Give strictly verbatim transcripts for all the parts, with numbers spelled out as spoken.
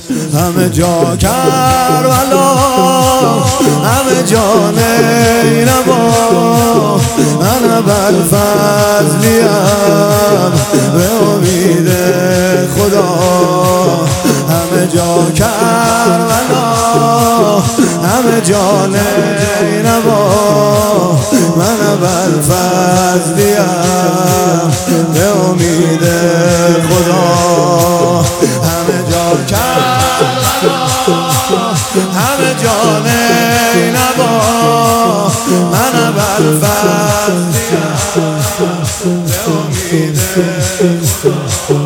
همه جا کربلا، همه جا نینوا، من ابوالفضلیم به امید خدا. همه جا کربلا، همه جا نینوا، من ابوالفضلیم به امید خدا. همه جا کربلا، همه جا نینوا، من ابوالفضلیم به امید خدا.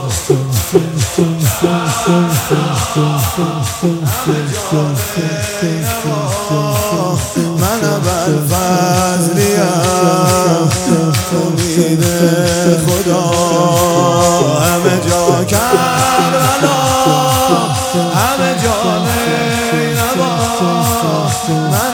من ابوالفضلیم امید خدا. همه جا کربلا، همه جا نینوا، من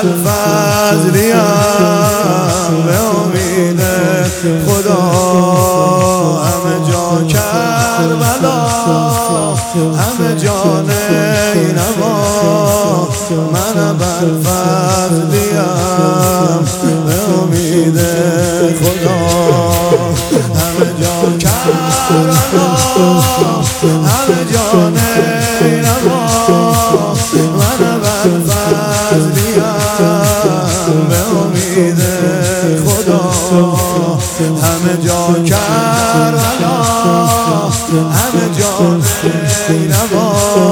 ابوالفضلیم به امید خدا. همه جا کربلا، همه جا نینوا، من ابوالفضلیم به امید خدا. همه جا کربلا، همه جا نینوا، من ابوالفضلیم به امید خدا. همه جا کربلا، همه جا نینوا.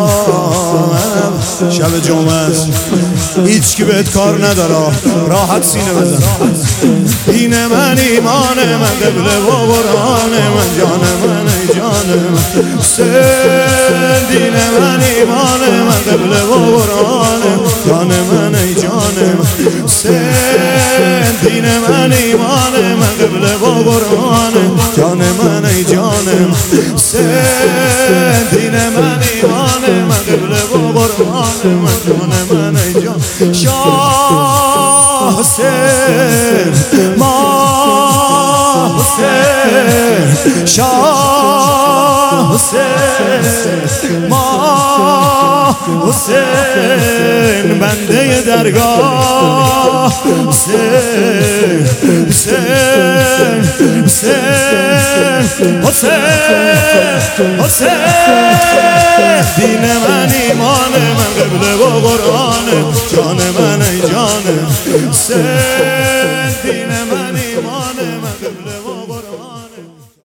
شب جمعه است، هیچ کی بهت کار نداره، راحت سینه بزن. دین من ایمان من، قبله و قرآن من، جان من ای جان من حسین. دین من ایمان من، قبله و قرآن، جان من ای جان من حسین. دین من ایمان من، قبله و قرآن، جان من ای جان من حسین. دین من ایمان من، قبله و قرآن، من جان من ای جان. شاه حسین، ما حسین، شاه حسین، ما حسین، بنده درگاه حسین، حسین، حسین، حسین، حسین. دین من ایمان من، قبله و قرآن، جان من ای جان حسین. دین من ایمان من.